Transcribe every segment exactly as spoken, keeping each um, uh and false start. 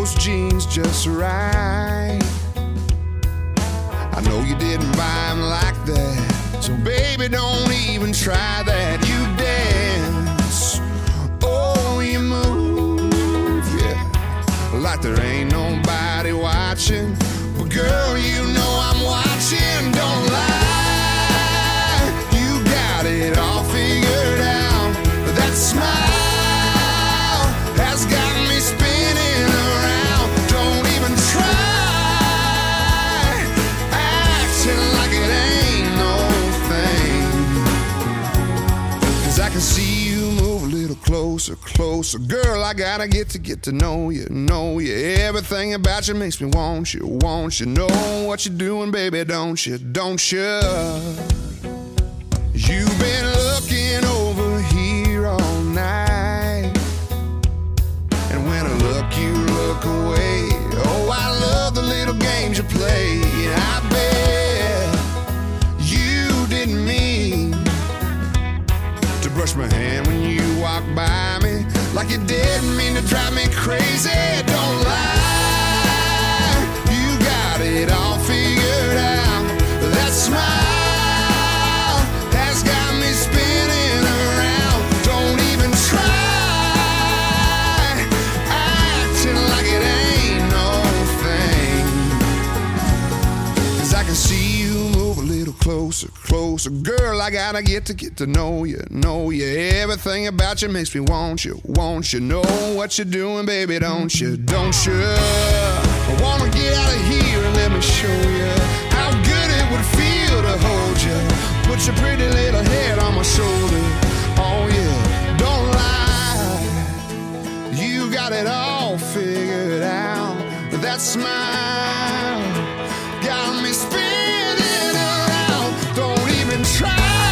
those jeans just right. I know you didn't buy them like that, so baby, don't even try that. You dance, oh, you move, yeah, like there ain't nobody watching. But girl, you know I'm watching, don't lie. You got it all figured out. That smile has got me spinning around. Don't even try acting like it ain't no thing. Cause I can see you move a little closer, closer. Girl, I gotta get to get to know you, know you. Everything about you makes me want you, want you. Know what you're doing, baby, don't you, don't you? You've been looking over here all night, and when I look, you look away. Oh, I love the little games you play. I bet you didn't mean to brush my hand when you walked by me, like you didn't mean to drive me crazy. Don't lie, you got it all figured out. That smile has got me spinning around. Don't even try acting like it ain't no thing. Cause I can see you move a little closer, closer. Girl, I gotta get to get to know you, know you. Everything about you makes me want you, want you. Know what you're doing, baby, don't you, don't you? I wanna get out of here and let me show you how good it would feel to hold you. Put your pretty little head on my shoulder. Oh yeah, don't lie, you got it all figured out. That smile got me spinning around. Don't even try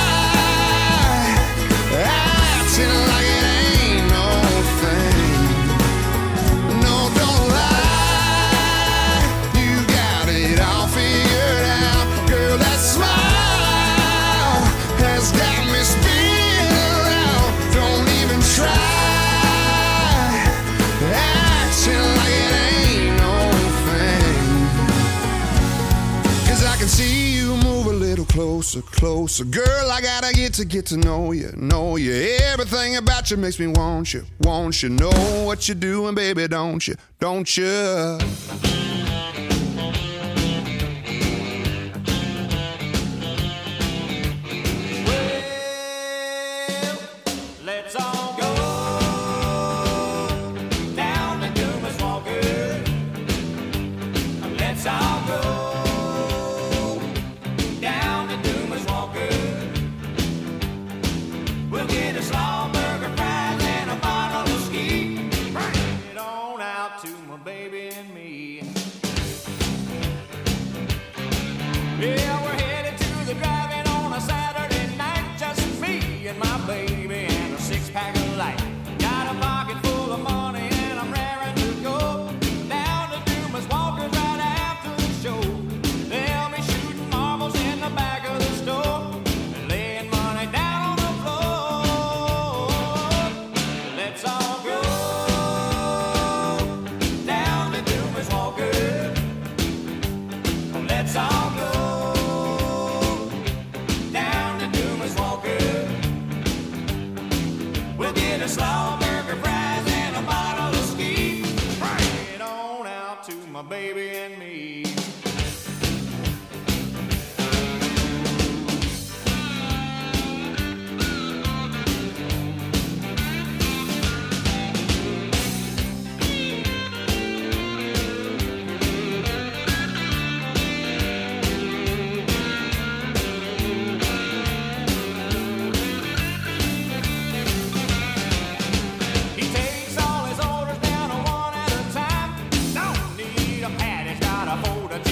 acting like it ain't no thing. No, don't lie, you got it all figured out. Girl, that smile has got me spinning around. Don't even try acting like it ain't no thing. Cause I can see you move a little closer, closer. Girl, I gotta get to get to know you, know you. Everything about you makes me want you, want you. Know what you're doing, baby, don't you, don't you? Let's all go down to Dumas Walker. Let's all go down to Dumas Walker. We'll get a slaw burger, fries, and a bottle of ski. Bring it on out to my baby and me. Yeah, we're headed to the drive-in on a Saturday night. Just me and my baby and a six-pack of light. Got a pocket full of money and I'm raring to go down to Dumas Walker's right after the show. They'll be shooting marbles in the back of the store and laying money down on the floor. Let's all go down to Dumas Walker. Let's all go down to Dumas Walker. We'll get a slaw burger, fries, and a bottle of ski. Bring it on out to my baby and me. He takes all his orders down one at a time. Don't need a pad, he's got a folder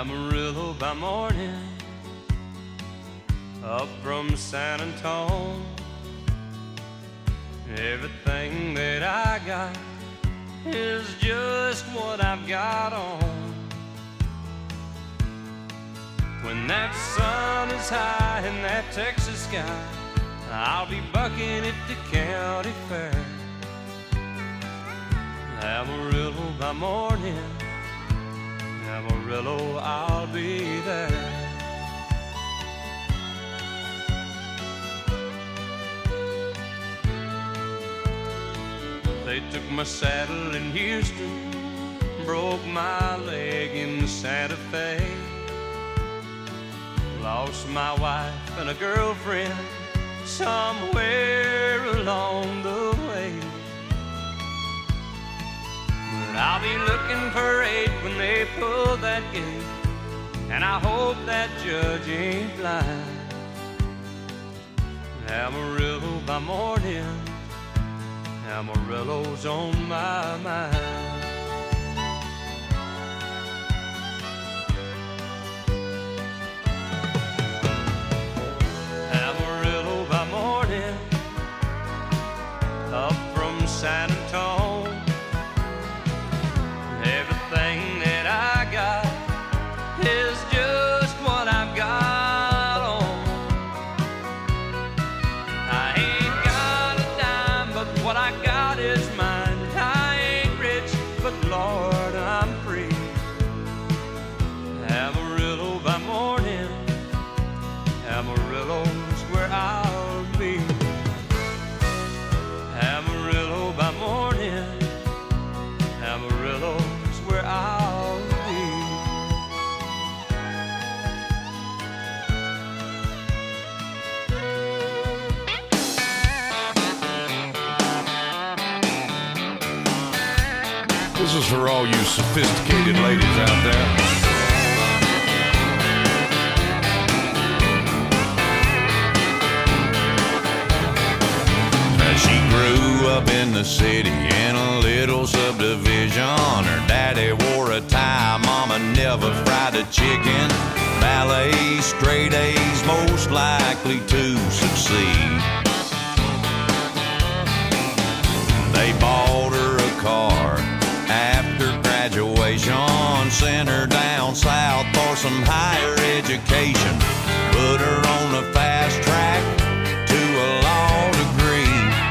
Amarillo by morning, up from San Antone. Everything that I got is just what I've got on. When that sun is high in that Texas sky, I'll be bucking at the county fair. Amarillo by morning, Amarillo, I'll be there. They took my saddle in Houston, broke my leg in Santa Fe. Lost my wife and a girlfriend somewhere along the way. But I'll be looking for eight when they pull that gate, and I hope that judge ain't blind. Amarillo by morning, Amarillo's on my mind. Amarillo by morning, up from San Antone. Everything that I got is just what I've got on. I ain't got a dime, but what I got is mine. I ain't rich, but Lord, I'm free. Amarillo by morning, Amarillo's where I'll be. Amarillo by morning, Amarillo's where I'll be. This is for all you sophisticated ladies out there. She grew up in the city in a little subdivision. Her daddy wore a tie, mama never fried a chicken. Ballet, straight A's, most likely to succeed. They bought her a car after graduation, sent her down south for some higher education, put her on the fast track to a law degree.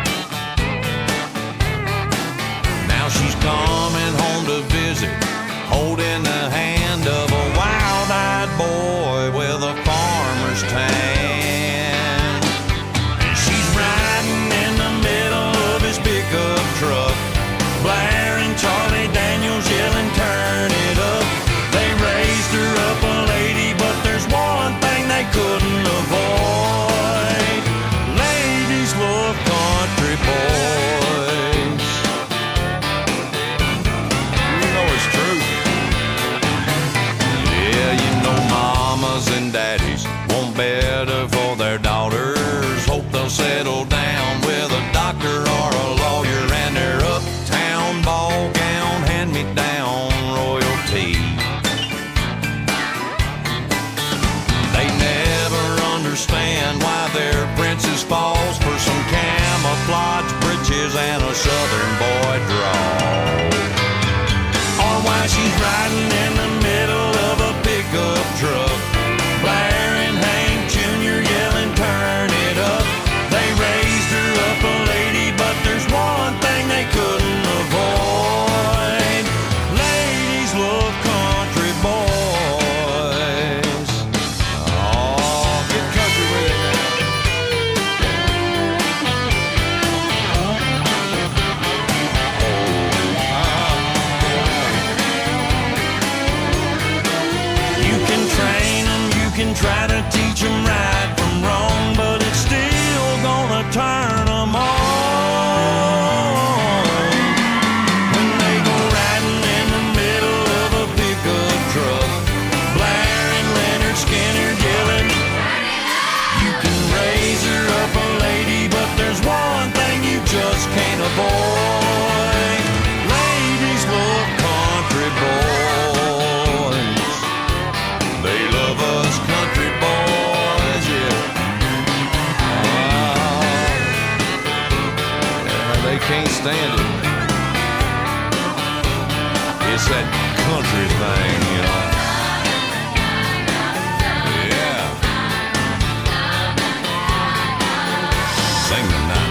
Now she's coming home to visit, holding the hand of a wild-eyed boy with a farmer's tan. And she can't stand it. It's that country thing, you know. Yeah. Sing the night.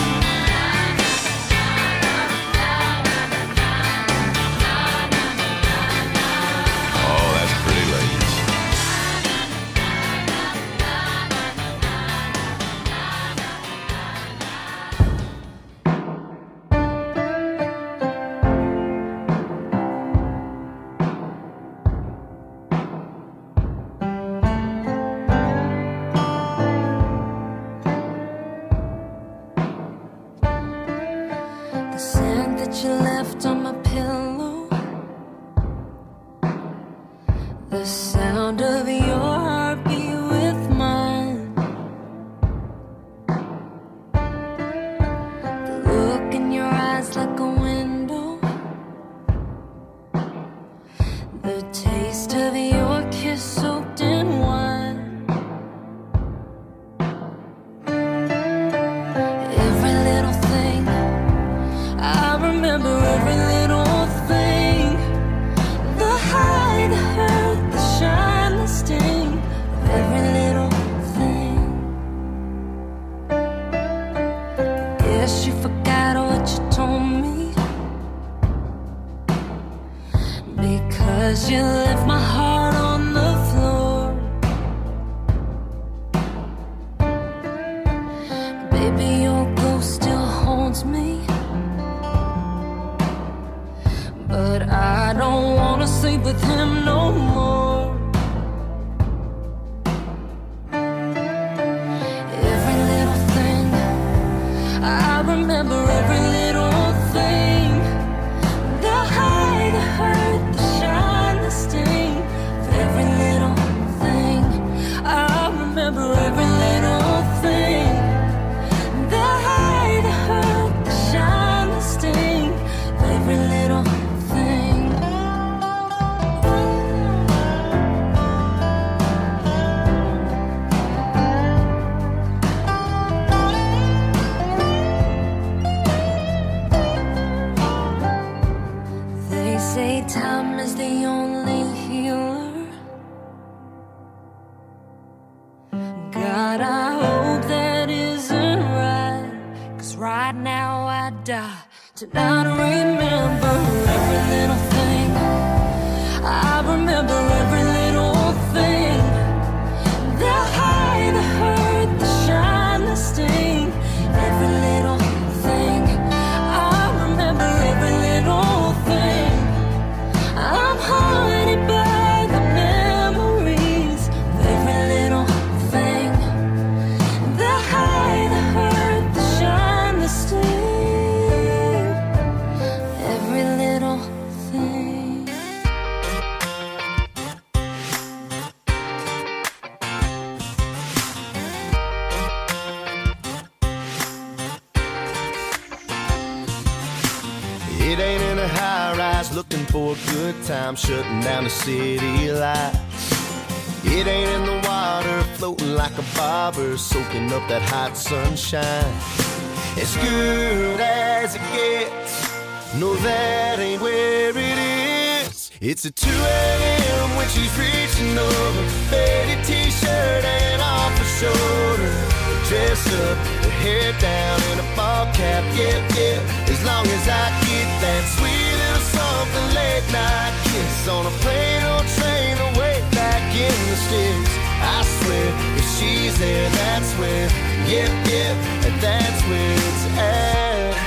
Tonight I remember every little thing. I remember every little thing. The high, the hurt, the shine, the sting. Every little thing. I remember every little thing. I'm haunted by the memories of every little thing. The high, the hurt, the shine, the sting. It ain't in a high rise looking for a good time, shutting down the city lights. It ain't in the water floating like a bobber, soaking up that hot sunshine. As good as it gets, no, that ain't where it is. It's at two a.m. when she's reaching over, faded t-shirt and off her shoulder, dress up, her hair down in a ball cap, yeah, yeah. As long as I get that sweet little something late night kiss on a plane or train away back in the sticks. I swear, if she's there, that's where, yeah, yeah, and that's where it's at.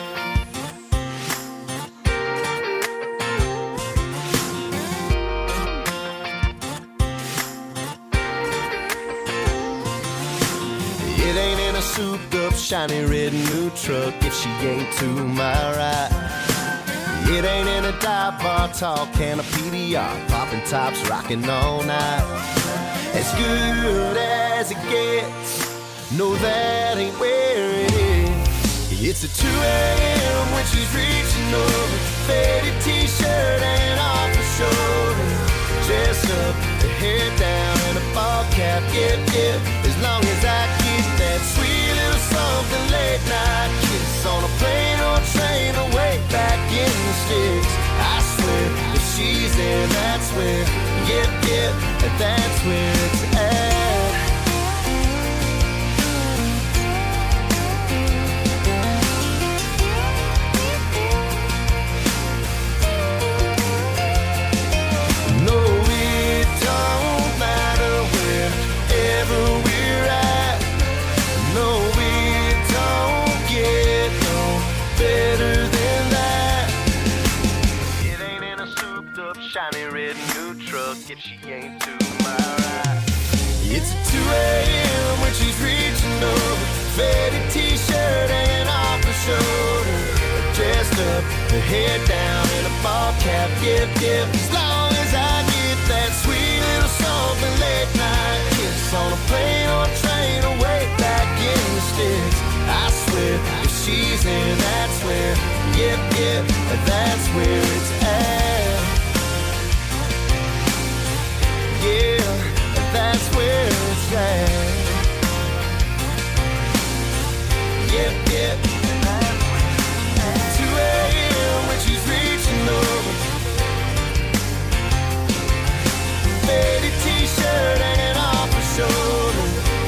It ain't in a souped up, shiny red new truck if she ain't to my right. It ain't in a dive bar, tall can of P D R, popping tops, rocking all night. As good as it gets, no, that ain't where it is. It's at two a.m. when she's reaching over, faded t-shirt and off her shoulder, dress up, her hair down and a ball cap, yeah, yeah. As long as I get that sweet little something late night kiss on a plane if she ain't to my right. It's two a.m. when she's reaching over, faded t-shirt hanging off her shoulder, dressed up, her head down in a ball cap. Yep, yep, as long as I get that sweet little something late night kiss on a plane or a train or way back in the sticks. I swear, if she's in, that's where, yep, yep, that's where it's at. Yeah, that's where it's at. Yep, yep. two a.m. when she's reaching over, faded t-shirt hanging off her shoulder.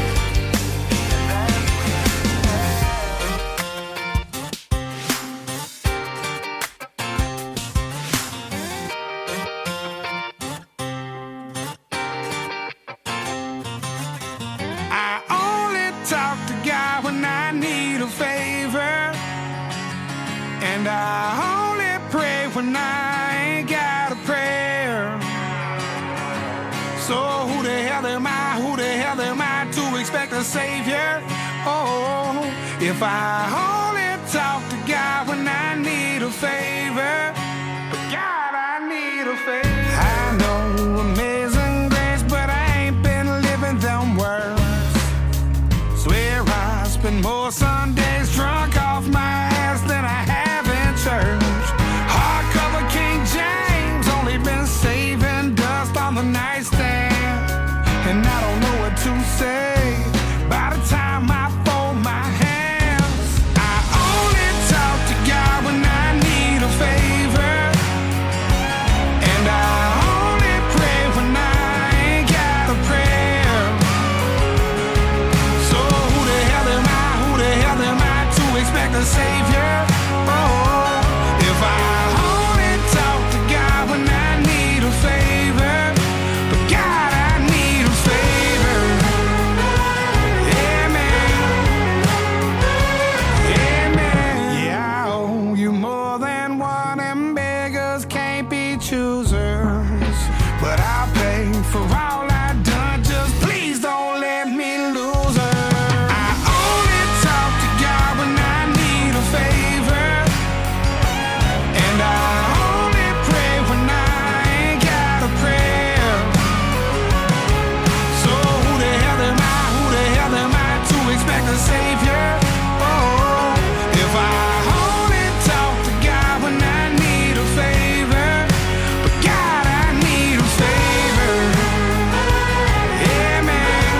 I only talk to God when I need a favor, and I only pray when I ain't got a prayer. So who the hell am I, who the hell am I to expect a savior? Oh, if I only talk to God when I need a favor, God, I need a favor. I know amazing grace, but I ain't been living them words. Swear I spend more Sundays drunk off my ass than I have in church. Hardcover King James, only been saving dust on the nightstand, and I don't know what to say by the time I fold my hands. I only talk to God when I need a favor, and I only pray when I ain't got a prayer. So who the hell am I, who the hell am I to expect a savior? Oh, if I only talk to God when I need a favor, but God, I need a favor. Yeah, man. Yeah, man. Yeah, I owe you more than one, and beggars can't be choosers. But I'll pay for all I done, just please don't let me lose her. I only talk to God when I need a favor, and I only pray when I ain't got a prayer. So who the hell am I, who the hell am I to expect a savior? Oh, if I only talk to God when I need a favor, but God, I need a favor. Yeah, man.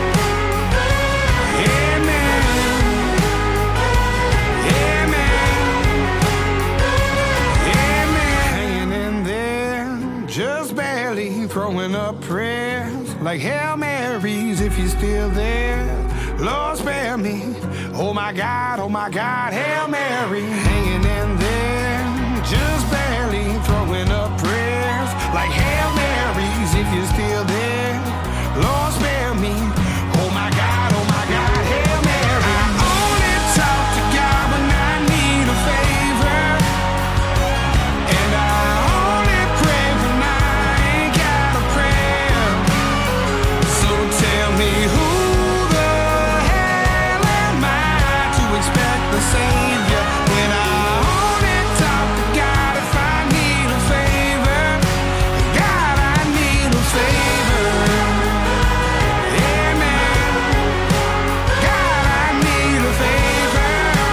Yeah, man. Yeah, man. Yeah, man. Hanging in there, just barely throwing up prayers like Hail Marys if you're still there. Lord, spare me. Oh my God, oh my God, Hail Mary. Hanging in there, just barely throwing up prayers like Hail Marys if you're still there. Lord, spare me. Oh my God, oh my God, Hail Mary. I only talk to God when I need a favor, and I only pray when I ain't got a prayer. So tell me, who the hell am I to expect the savior when I only talk to God if I need a favor? God, I need a favor. Yeah, man. God, I need a favor.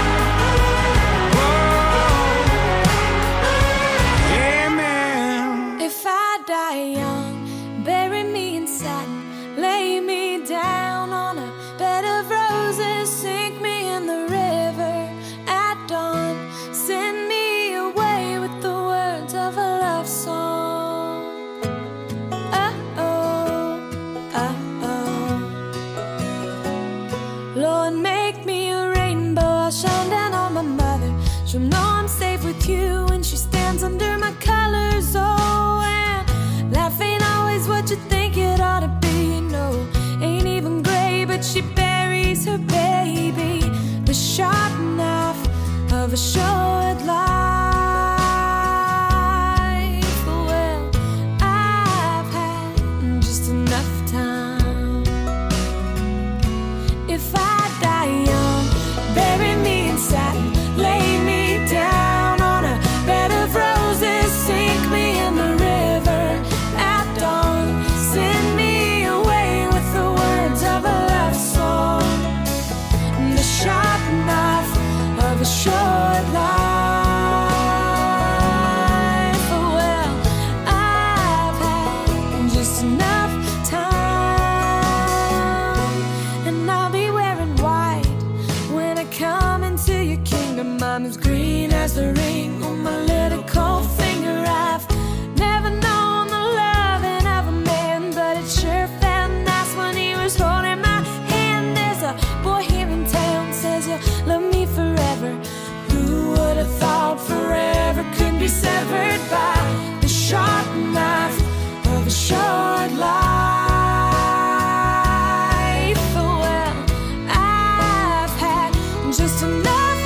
Whoa. Yeah, man. If I die young, bury me in satin, lay me down on a bed of roses, sink me in the river at dawn, send me away with the words of a love song. Uh-oh, uh-oh. Lord, make me a rainbow, I'll shine down on my mother. She'll know I'm safe with you when she stands under my colors. Oh, and life ain't always what you think it ought to be. No, ain't even gray, but she buries her baby. The sharp knife of a short life. Well, I've had a short life. Well, I've had just enough time, and I'll be wearing white when I come into your kingdom. I'm as green as the ring on my little cold finger. I've never known the loving of a man, but it sure felt nice when he was holding my hand. There's a boy here in town says you'll love me forever. Who would have thought forever could be severed by the sharp knife of a short life? Well, I've had just enough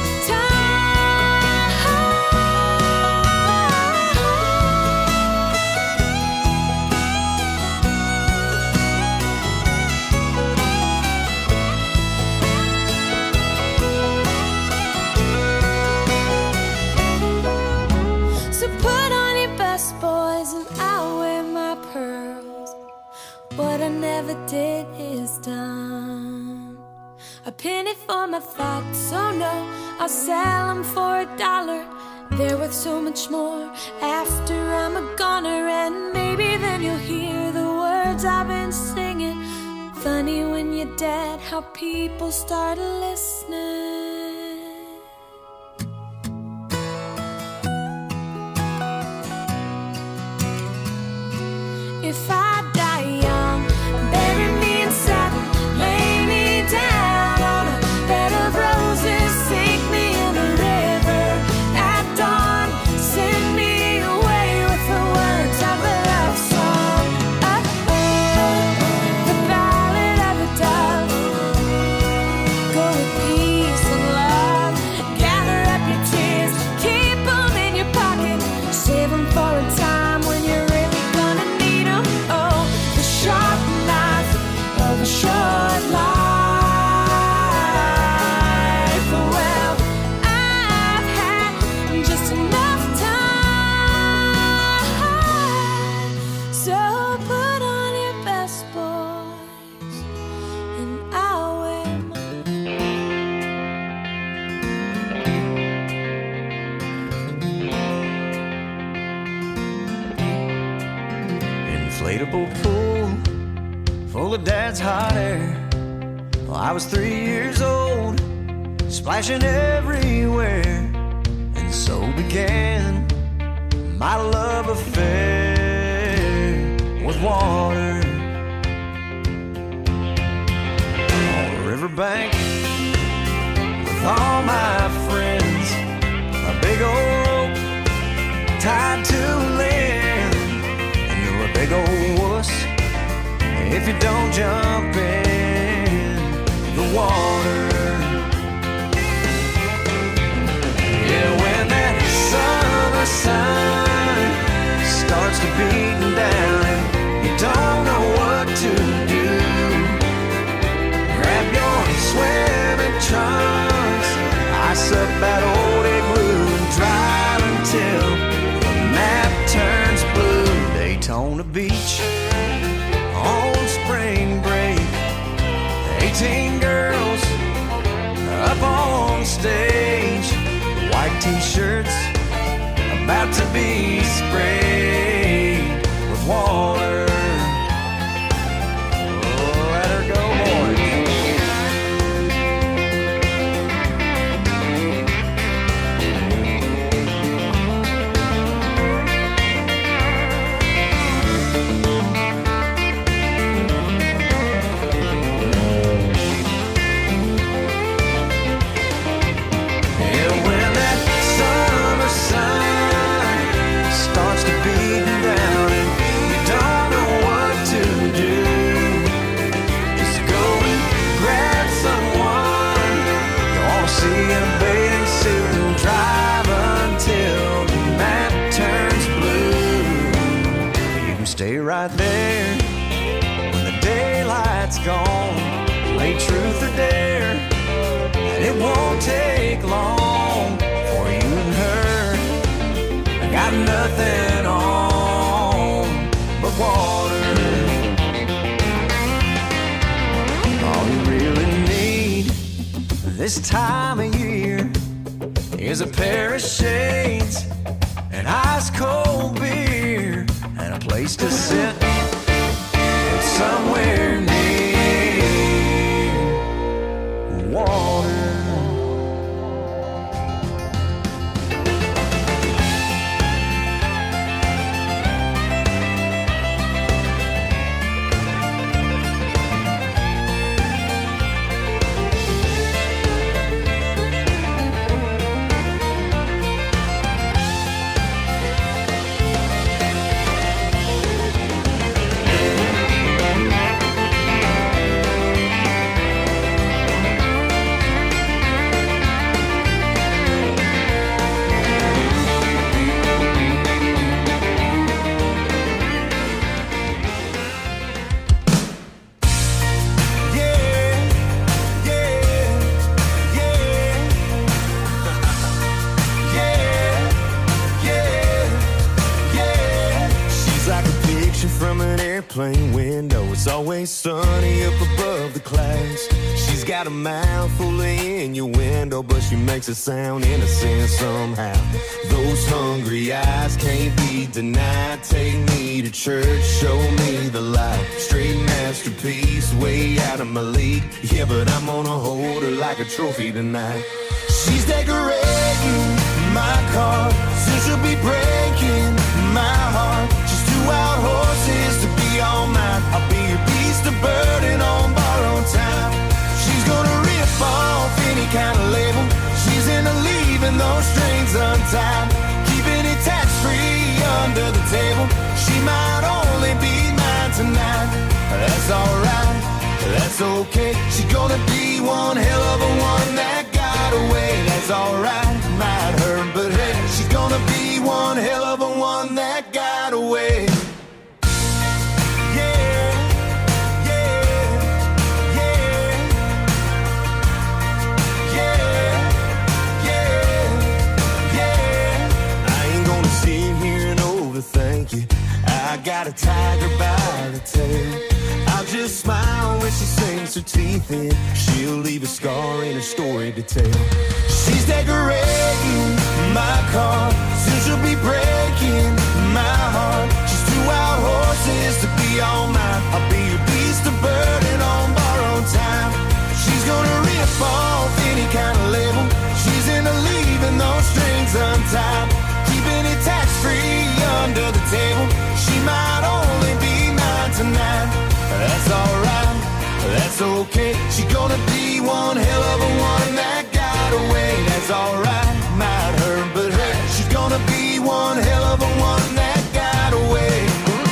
did is done. A penny for my thoughts, oh no, I'll sell them for a dollar. They're worth so much more after I'm a goner, and maybe then you'll hear the words I've been singing. Funny when you're dead how people start listening. If I die young, bury me in satin, lay me down on a bed of roses, sink me in a river at dawn, send me away with the words of a love song. Oh, the ballad of a dove. Go with peace and love, gather up your tears, keep them in your pocket, save them for a time when you're really gonna need them. Oh, the sharp knife of a short life. Well, I've had just enough time, so put on your best, boys, and I'll wear Inflatable pool full of dad's hot air. Well, I was three years old, splashing everywhere, and so began my love affair with water. On the riverbank with all my friends, a big old rope tied to land, and you're a big old wuss if you don't jump in the water. Yeah, when that summer sun starts to beat down and you don't know what to do, grab your swimming trunks, ice up that old igloo, and drive until the map turns blue. Daytona Beach on spring break, eighteen girls up on stage, white t-shirts about to be sprayed with water. Oh, let her go, boys. Stay right there when the daylight's gone. Play truth or dare, and it won't take long for you and her. I got nothing on but water. All you really need this time of year is a pair of shades, an ice cold beer, and a place to sit somewhere near water. Plane window, it's always sunny up above the clouds. She's got a mouth full of innuendo, but she makes it sound innocent somehow. Those hungry eyes can't be denied. Take me to church, show me the light. Straight masterpiece, way out of my league. Yeah, but I'm gonna hold her like a trophy tonight. She's decorating my car, soon she'll be breaking my heart. She's two wild horses to be all mine. I'll be your beast of burden on borrowed time. She's gonna rip off any kind of label. She's into leaving those strings untied, keeping it tax-free under the table. She might only be mine tonight. That's alright, that's okay. She's gonna be one hell of a one that got away. That's alright, might hurt, but hey, she's gonna be one hell of a one that got away. Thank you. I got a tiger by the tail. I'll just smile when she sinks her teeth in. She'll leave a scar in her story to tell. She's decorating my car, soon she'll be breaking my heart. She's two wild horses to be all mine. I'll be your beast of burden on borrowed time. She's gonna rip off any kind of label. She's into leaving those strings untied, keeping it tax-free under the table. She might only be mine tonight. That's alright, that's okay. She's gonna be one hell of a one that got away. That's alright, might hurt, but hey, she's gonna be one hell of a one that got away.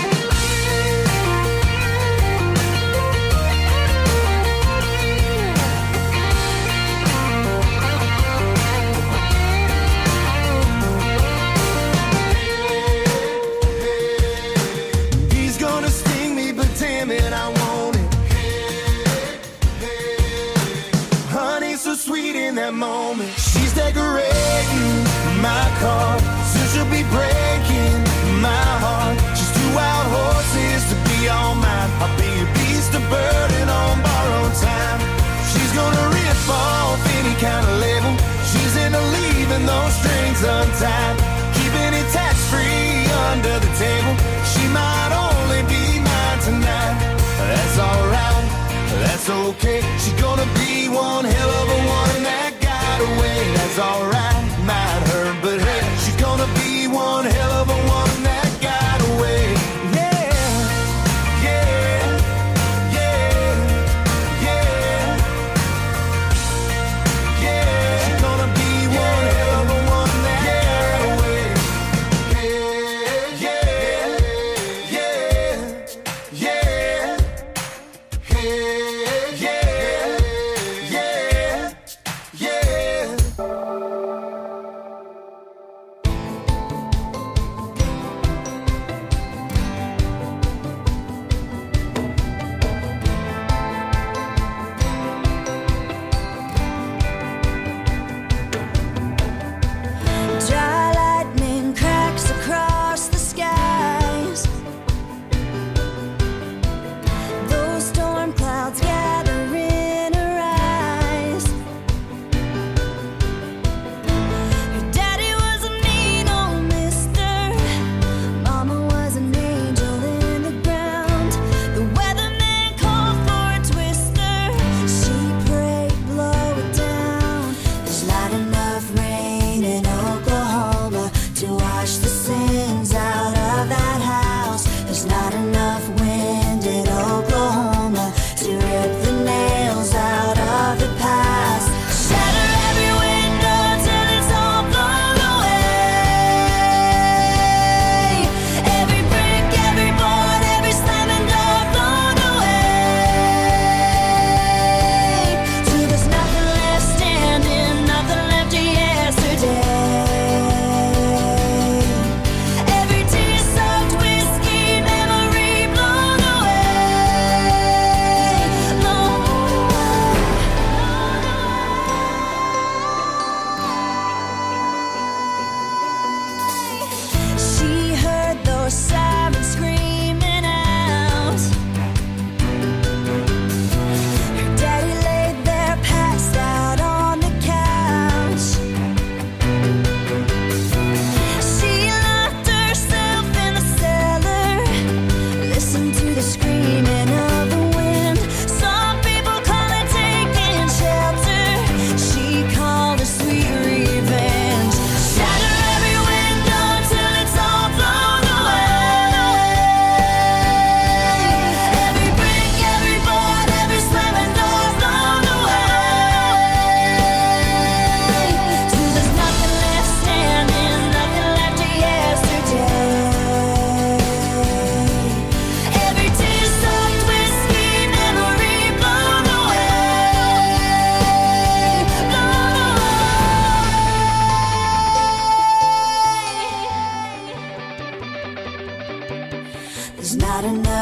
That moment, she's decorating my car, soon she'll be breaking my heart. She's two wild horses to be all mine. I'll be your beast of burden on borrowed time. She's gonna rip off any kind of label. She's into leaving those strings untied, keeping it tax-free under the table. She might only be mine tonight. That's alright, that's okay. She's gonna be one hell of a one that got away. That's alright, might hurt, but hey, she's gonna be one hell of a one that got away. Yeah, yeah, yeah, yeah, yeah. She's gonna be one hell of a one that got away. Yeah, yeah, yeah, yeah, yeah, yeah, yeah.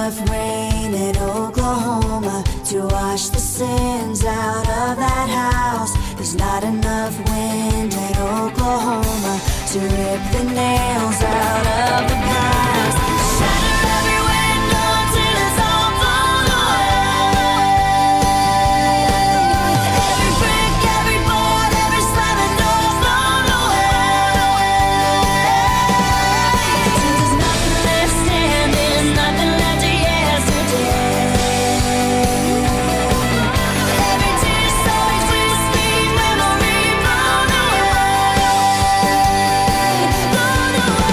enough rain in Oklahoma to wash the sins out of that house. There's not enough wind in Oklahoma to rip the nails out of the past. Shatter every window till it's all blown away. Every brick, every board, every slamming door blown away. Till there's nothing left standing, nothing left of yesterday. Every tear so sweet, sweet memory blown away, blown away.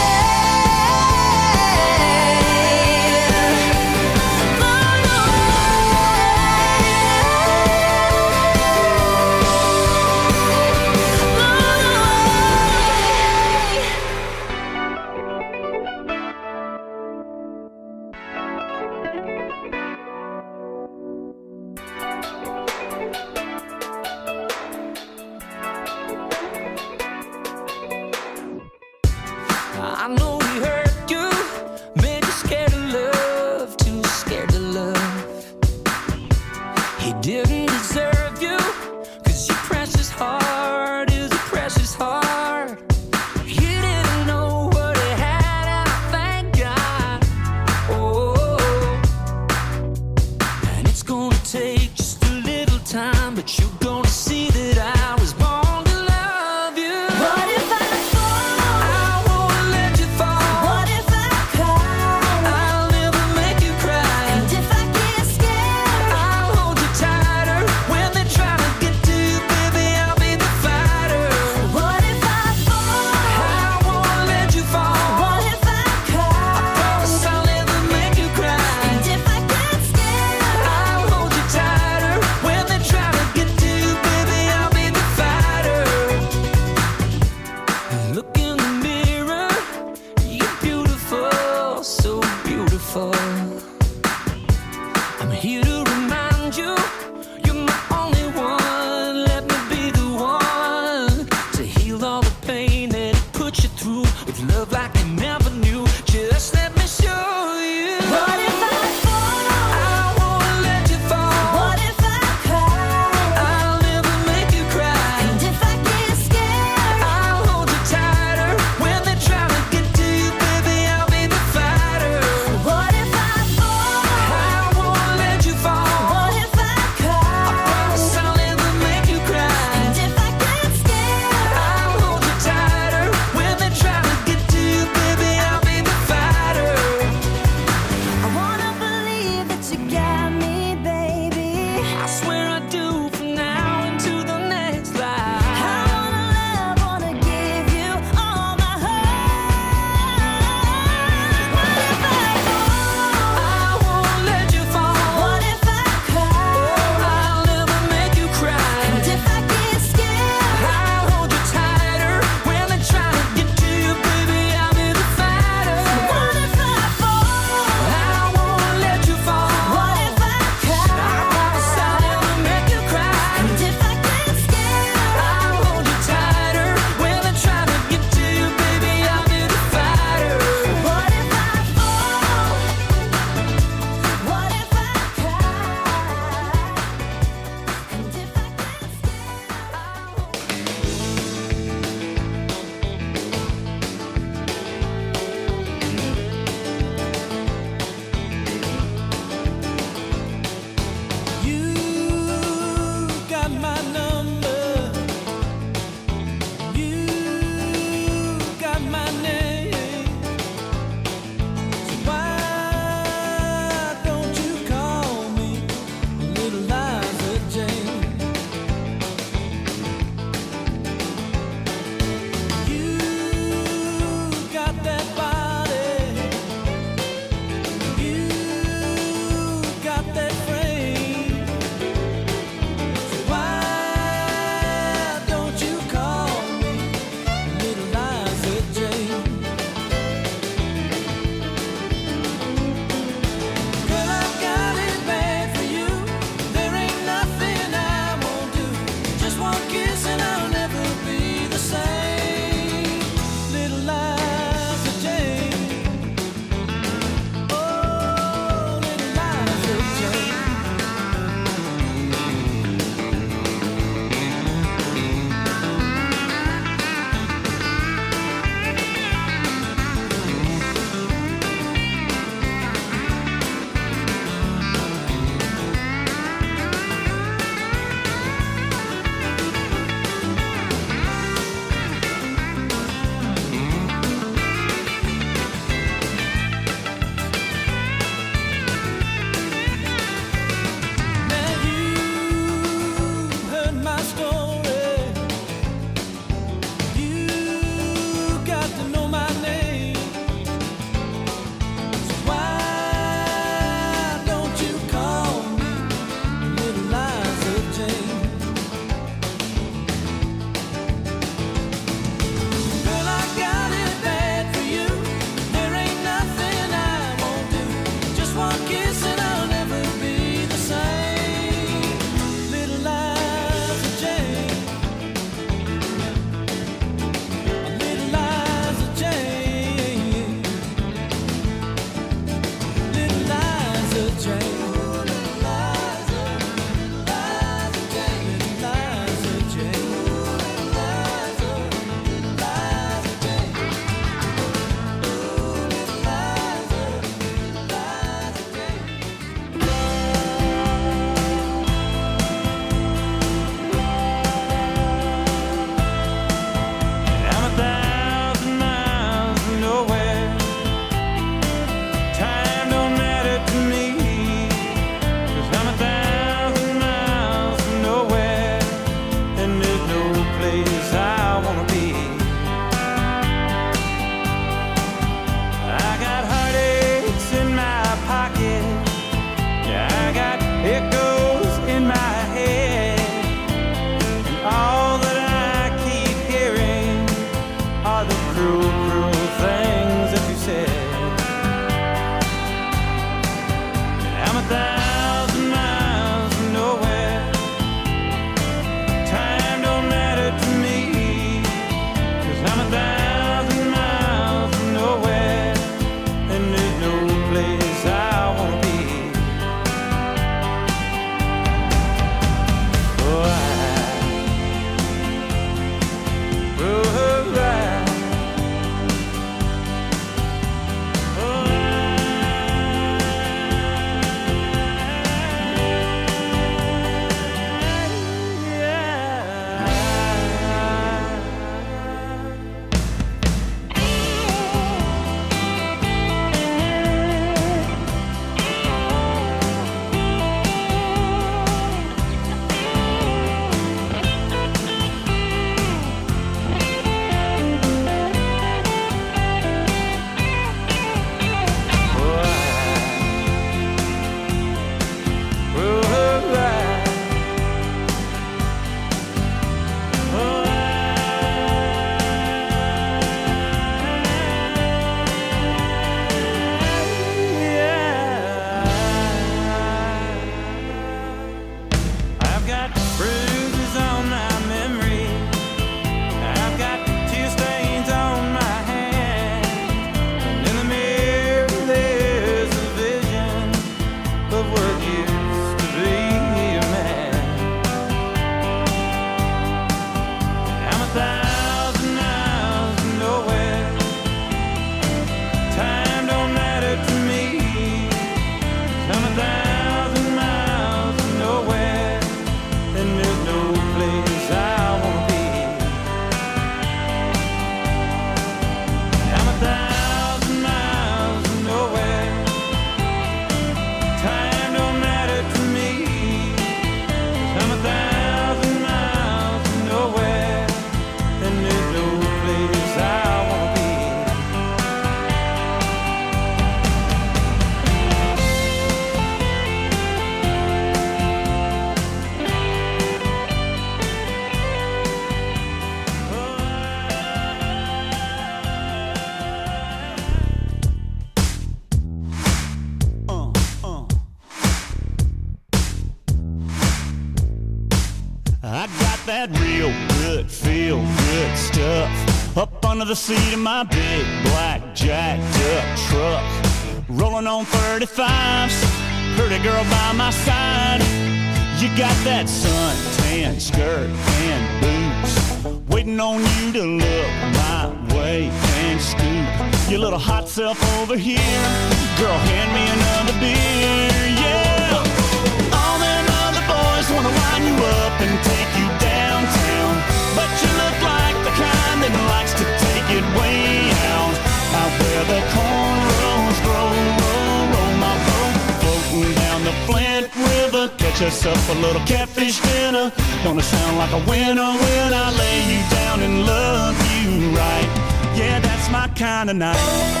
good stuff up under the seat of my big black jacked up truck. Rolling on thirty-fives, pretty girl by my side. You got that suntan skirt and boots, waiting on you to look my way and scoop your little hot self over here. Girl, hand me another beer, yeah. All them other boys wanna line you up and take you downtown, but you look like the kind that likes to take it way out, out where the cornrows grow. Roll, roll my boat, floating down the Flint River. Catch us up a little catfish dinner. Gonna sound like a winner when I lay you down and love you right. Yeah, that's my kind of night.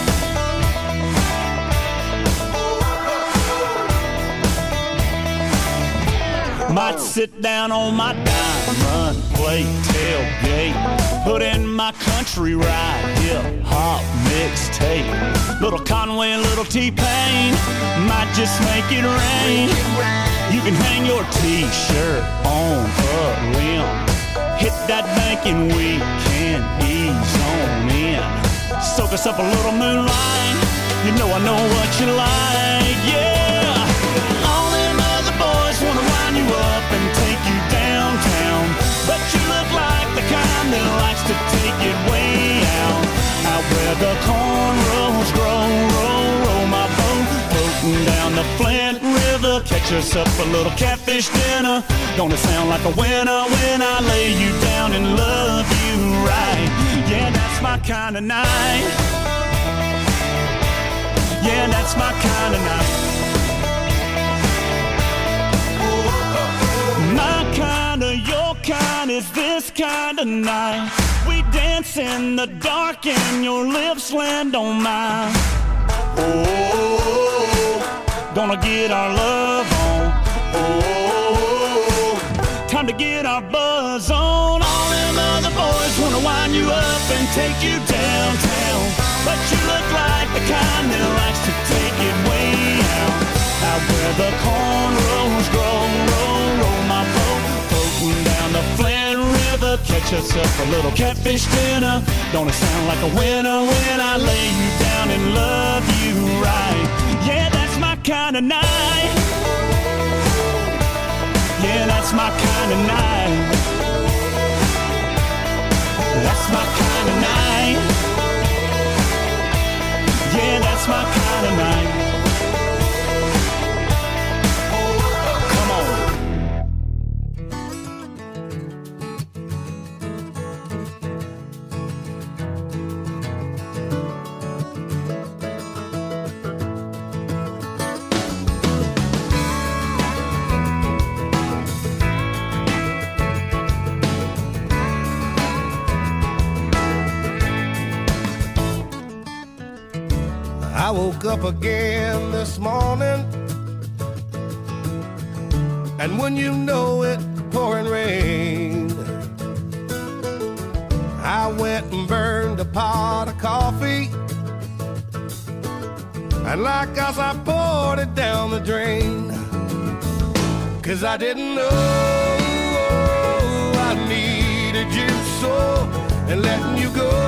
Might sit down on my dime, run, play, tailgate, put in my country ride, hip hop mixtape. Little Conway and little T-Pain, might just make it rain. You can hang your t-shirt on a limb, hit that bank and we can ease on in. Soak us up a little moonlight, you know I know what you like, yeah. All them other boys wanna line you up and take you downtown, but you look like the kind that likes to take it way out, out where the cornrows grow. Roll, roll my boat, floating down the Flint River. Catch us up a little catfish dinner. Gonna sound like a winner when I lay you down and love you right. Yeah, that's my kind of night. Yeah, that's my kind of night. My kind of, your kind is this kind of night. We dance in the dark and your lips land on mine. Oh, gonna get our love on. Oh, time to get our buzz on. All them other boys wanna wind you up and take you downtown, but you look like the kind that likes to take it way out, out where the cornrows grow. Roll, roll my boat, floating down the Flint River. Catch us up a little catfish dinner. Gonna sound like a winner when I lay you down and love you right. Yeah, that's my kind of night. Yeah, that's my kind of night. That's my kind of night. Yeah, that's my kind of night. Come on. I woke up again this morning, and when you know it, pouring rain. I went and burned a pot of coffee, and like us I poured it down the drain. Cause I didn't know I needed you so, and letting you go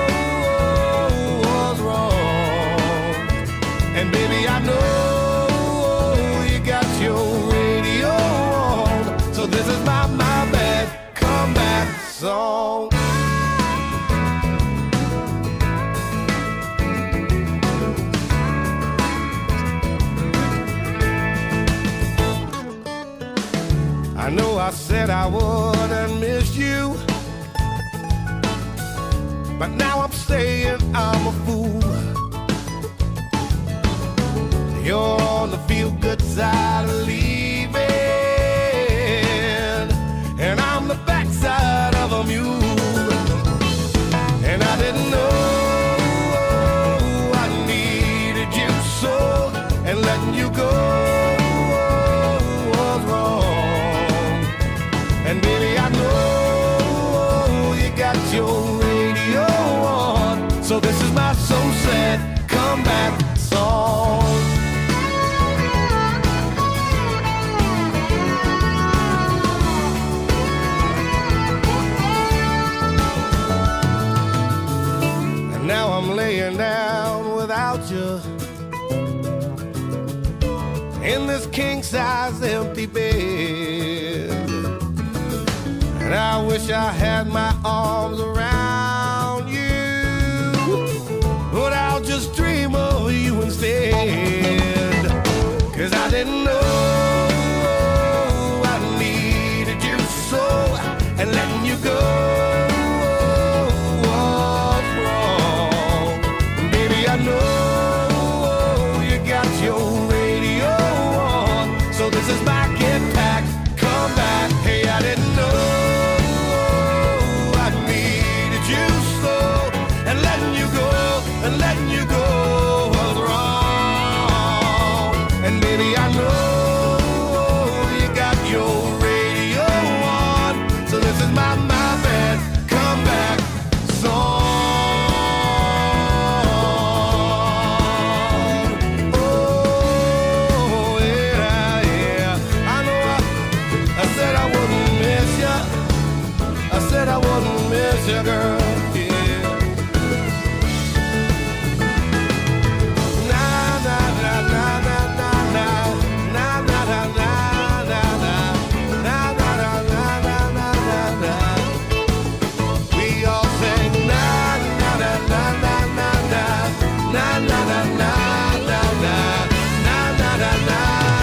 was wrong. And baby, I know you got your radio on, so this is my, my bad comeback song. I know I said I wouldn't miss you, but now I'm saying I'm a fool. You're on the feel-good side of leaving, and I'm the backside of a mule. And I didn't know I needed you so, and letting you go was wrong. And baby, I know you got your radio on, so this is my so sad comeback song. king-size empty bed. And I wish I had my arms around you, but I'll just dream of you instead. Cause I didn't know I needed you so, and letting you go was wrong. Baby, I know you got your radio on, so this is my get back, come back. Hey, I didn't know I needed you so, and letting you go, and letting you go was wrong. And baby, I know you got your radio on, so this is my, my bad, come back song. Oh, yeah, yeah. I know I, I said I wouldn't miss ya. I said I wouldn't miss ya, girl. Yeah. Na na na na na na na na na na na na na na na na na na na. We all sing na na na na na na na na na na na na na na na na na.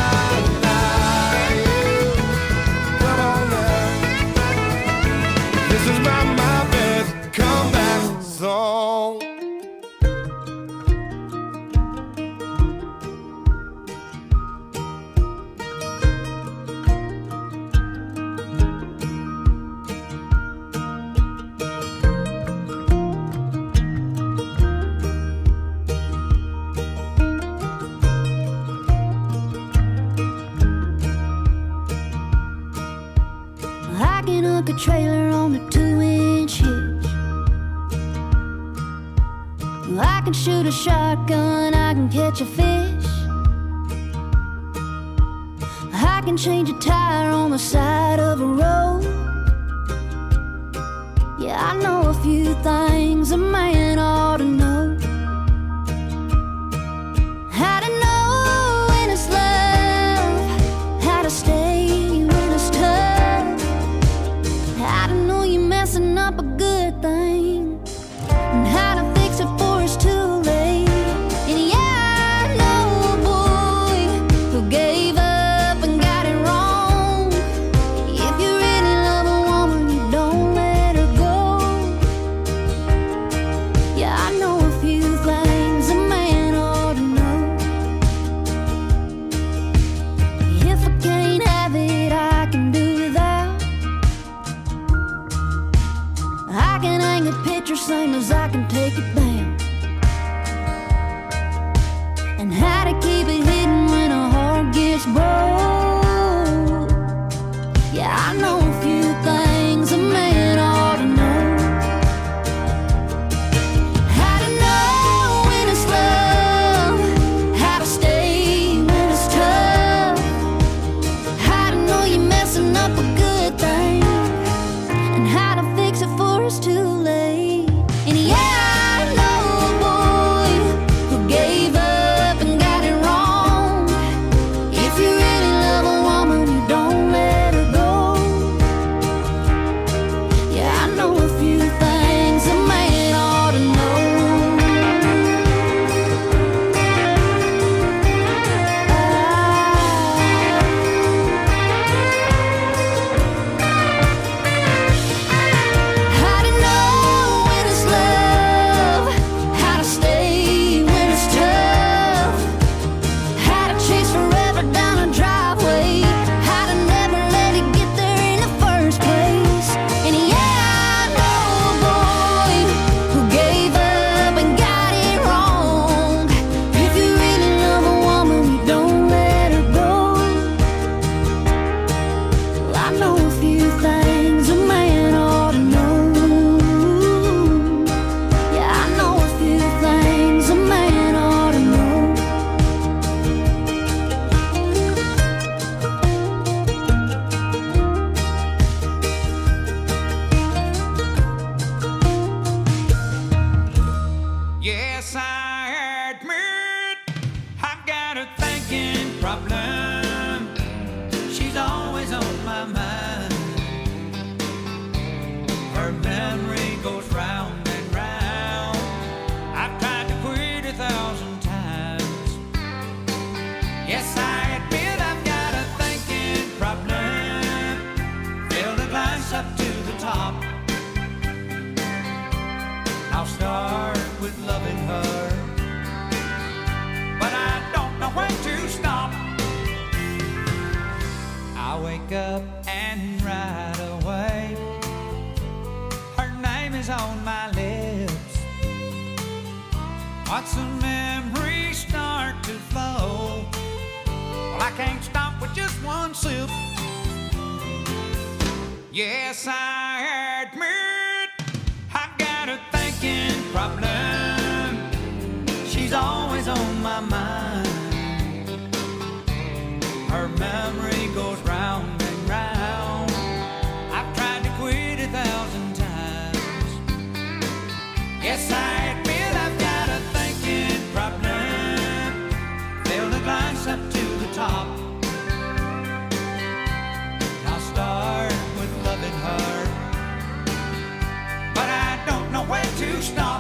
Come on now. This is my my best comeback song. I can hook a trailer on a two-inch hitch. I can shoot a shotgun, I can catch a fish. I can change a tire on the side of a road. Yeah, I know a few things a man ought to know. How to know when it's love, how to stay when it's tough, how to know you're messing up a good thing, and how to fix it before it's too late. And yeah, I know a boy who gave up and got it wrong. If you really love a woman, you don't let her go. Yeah, I know a few things a man ought to know. If I can't have it, I can do without. I can hang a picture same as I can take it down. And how to keep it hidden when a heart gets broke. Yeah, I know a few things a man ought to know. How to know when it's love, how to stay when it's tough, how to know you're messing up a good thing, and how to fix it before it's too late. And yeah, I know a boy who gave up and got it wrong. If you really love a woman, you don't let her go. Yeah, I know a few things a man ought to know. How to know when it's love, I'll start with loving her, but I don't know when to stop. I wake up and right away her name is on my lips. Watch the memories start to flow. Well, I can't stop with just one sip. Yes, I admit I got a thinking problem. She's always on my mind. Her memory goes round and round. I've tried to quit a thousand times. Yes, I admit I've got a thinking problem. Fill the glass up to the top. I'll start with loving her, but I don't know when to stop.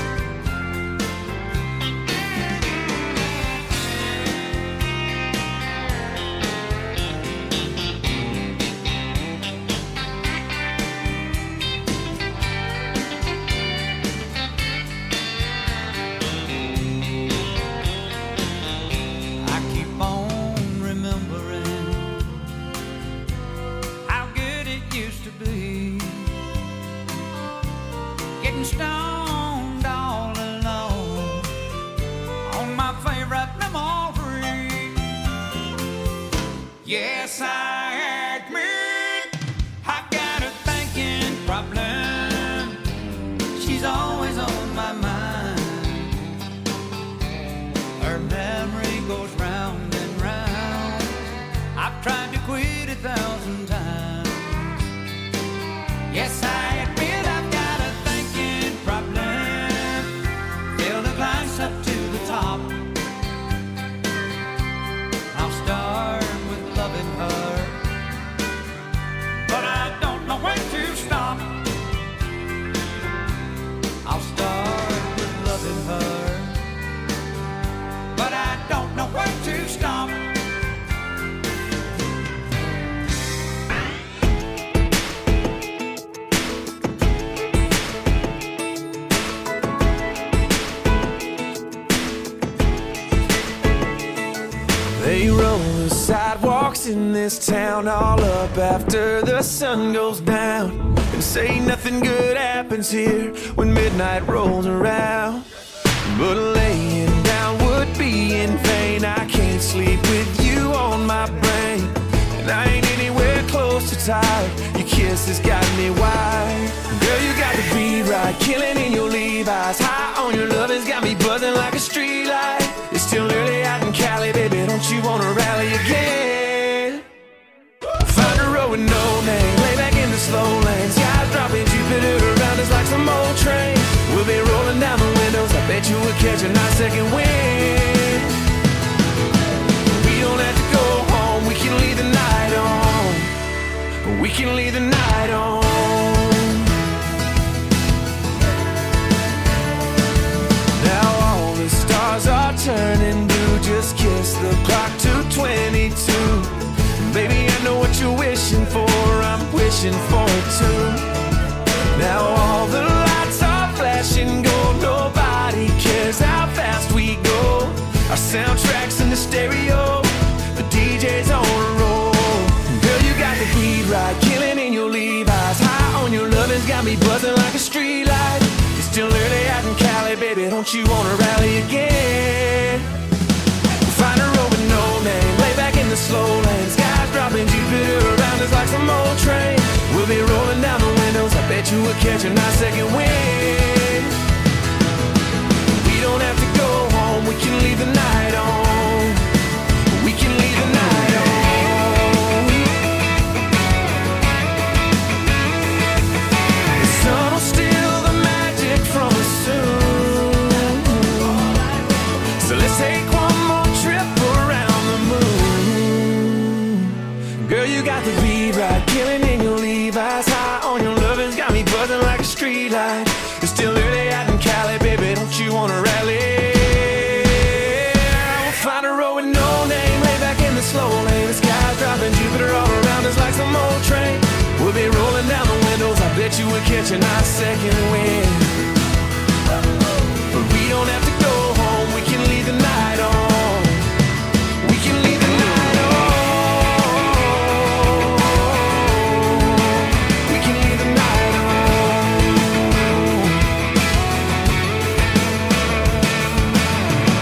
Stoned all alone on my favorite memory. Yes, I admit I got a thinking problem. She's always on my mind. Her memory goes round and round. I've tried to quit a thousand times. Yes, I admit I've got a up to the top. I'll start with loving her, but I don't know when to stop. I'll start with loving her, but I don't know when to stop. They roll the sidewalks in this town all up after the sun goes down, and say nothing good happens here when midnight rolls around. But laying down would be in vain. I can't sleep with you on my brain, and I ain't anywhere close to tired. Your kiss has got me wired. Girl, you got the beat right, killing in your Levi's. High on your love has got me buzzing like a street light. It's still early out in Cali, baby, don't you wanna rally again? Find a road with no name, lay back in the slow lane. Skies dropping, Jupiter around us like some old train. We'll be rolling down the windows, I bet you we'll catch a nice second wind. We don't have to go home, we can leave the night on. We can leave the night on. Now all the stars are turning blue. Just kiss the clock to twenty-two. Baby, I know what you're wishing for, I'm wishing for it too. Now all the lights are flashing gold. Nobody cares how fast we go. Our soundtrack's in the stereo, the D J's on a roll. Girl, you got the beat right, killing in your Levi's. High on your lovin's got me buzzing like a street light. It's still early out in Cali, baby, don't you wanna rally again? Find a road with no name, lay back in the slow lane. Skies dropping, Jupiter around us like some old train. We'll be rolling down the windows, I bet you we'll catch a nice second wind. We don't have to go home, we can leave the night on. We can leave the night on. The sun will steal the magic from us soon. So let's take one more trip around the moon. Girl, you got the beat right, killing in your Levi's. High on your lovin's got me buzzing like a street light. It's still early out in Cali, baby, don't you wanna rally? We'll find a road with no name, lay back in the slow lane. The sky's dropping, Jupiter all around us like some old train. We'll be rolling down the windows, I bet you we'll catch a nice second wind.